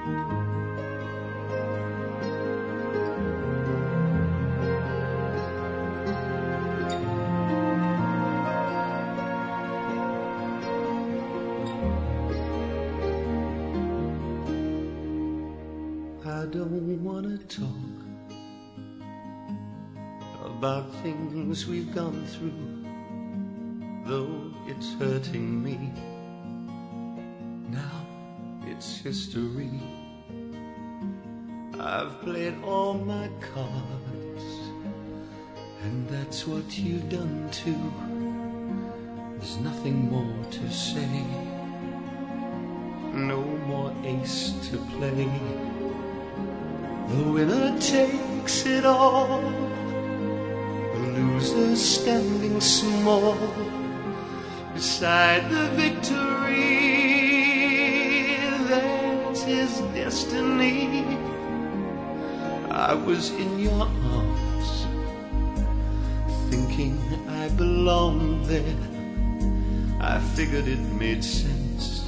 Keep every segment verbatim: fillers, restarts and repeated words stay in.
I don't wanna talk about things we've gone through, though it's hurting me. Now it's history. I've played all my cards, and that's what you've done too. There's nothing more to say, no more ace to play. The winner takes it all, the loser standing small beside the victory. That's his destiny. I was in your arms, thinking I belonged there. I figured it made sense,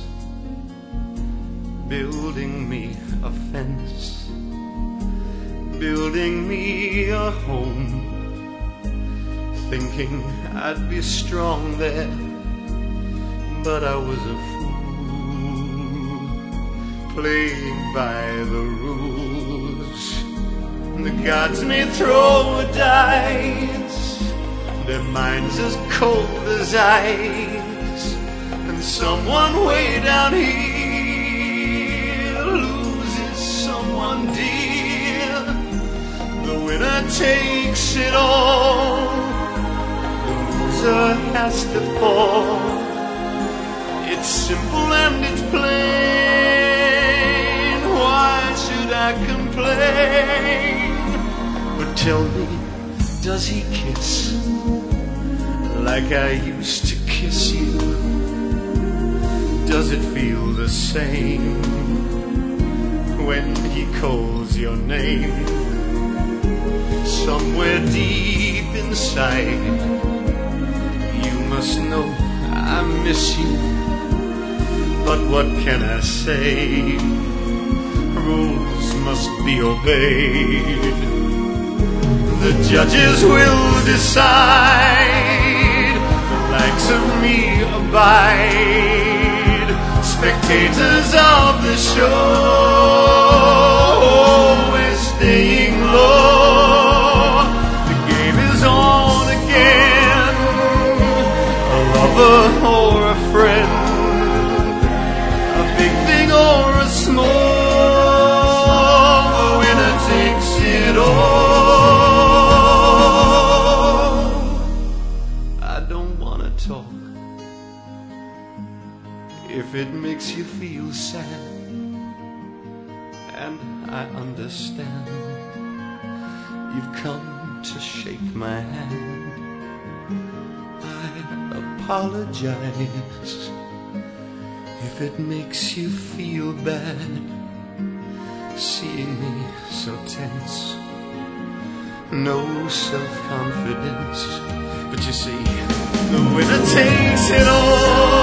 building me a fence, building me a home, thinking I'd be strong there. But I was a fool, playing by the rules. The gods may throw a dice, their minds as cold as ice, and someone way down here loses someone dear. The winner takes it all, the loser has to fall. It's simple and it's plain. Why should I complain? But tell me, does he kiss like I used to kiss you? Does it feel the same when he calls your name? Somewhere deep inside, you must know I miss you. But what can I say? Rules must be obeyed. The judges will decide, the likes of me abide, spectators of the show. We're staying low, the game is on again. A lover or a friend, a big thing or a small, the winner takes it all. I don't wanna talk if it makes you feel sad, and I understand. You've come to shake my hand. I apologize if it makes you feel bad, seeing me so tense, no self-confidence. But you see, the winner takes it all.